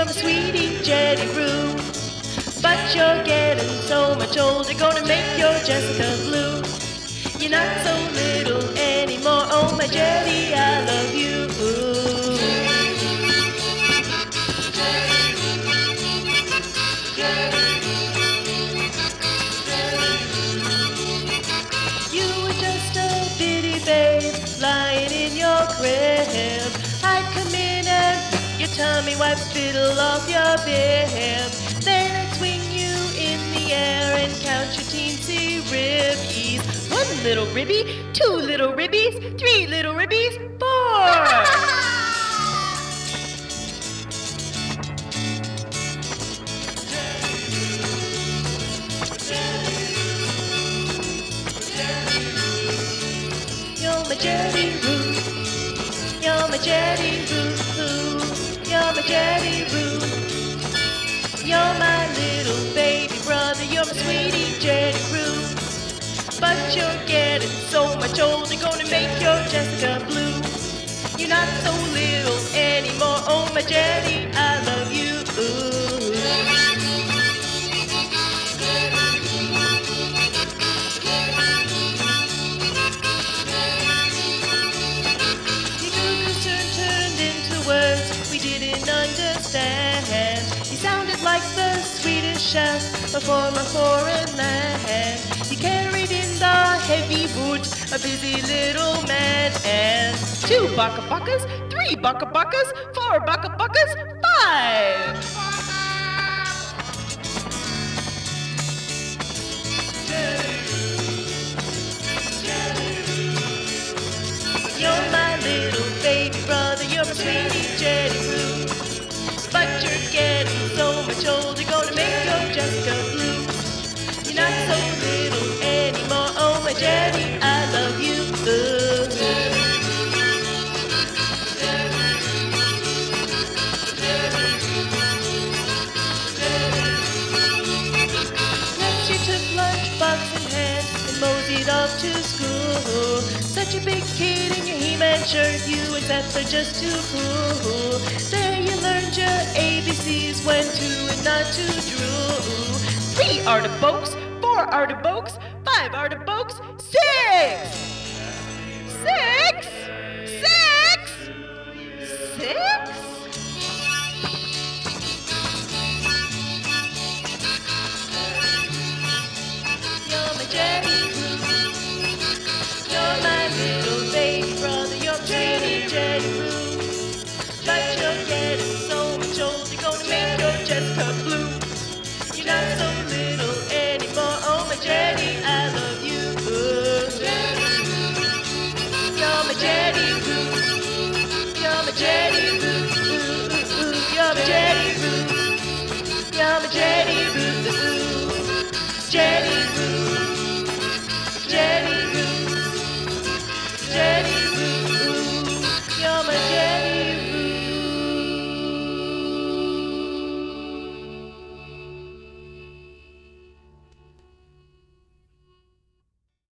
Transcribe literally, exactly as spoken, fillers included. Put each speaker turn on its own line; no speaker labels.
you're my sweetie Jetty Roo. But you're getting so much older, gonna make your Jessica blue. You're not so little anymore, oh my Jetty, I love you. You were just a bitty babe, lying in your crib. I'd come in and lick your tummy, wipe spittle off your bib. Then I'd swing you in the air and count your teensy ribbies. One little ribby, two little ribbies, three little ribbies, four. You're my Jetty Roo. You're my Jetty Roo. You're my Jetty Roo. You're my little baby brother. You're my sweetie Jetty Roo. But you're getting so much older, gonna make your Jessica blue. You're not so little anymore, oh my Jetty, I love you. We didn't understand. He sounded like the Swedish chef before a foreign land. He carried in the heavy wood, a busy little man. And two baka bakas, three baka bakas, four baka bakas, five. You're my little baby brother, you're my sweetie Jetty Roo. But you're getting so much older, gonna make your Jessica blue. You're not so little anymore, oh my Jetty, I love you. Ooh. Next you took lunchbox in hand and moseyed off to school. Such a big kid in your He-Man shirt, you and Seth are just too cool. There you learned your A B Cs, when to and not to drool. Three artichokes, four artichokes, five artichokes, six! Six? Six? Six? You're my Jetty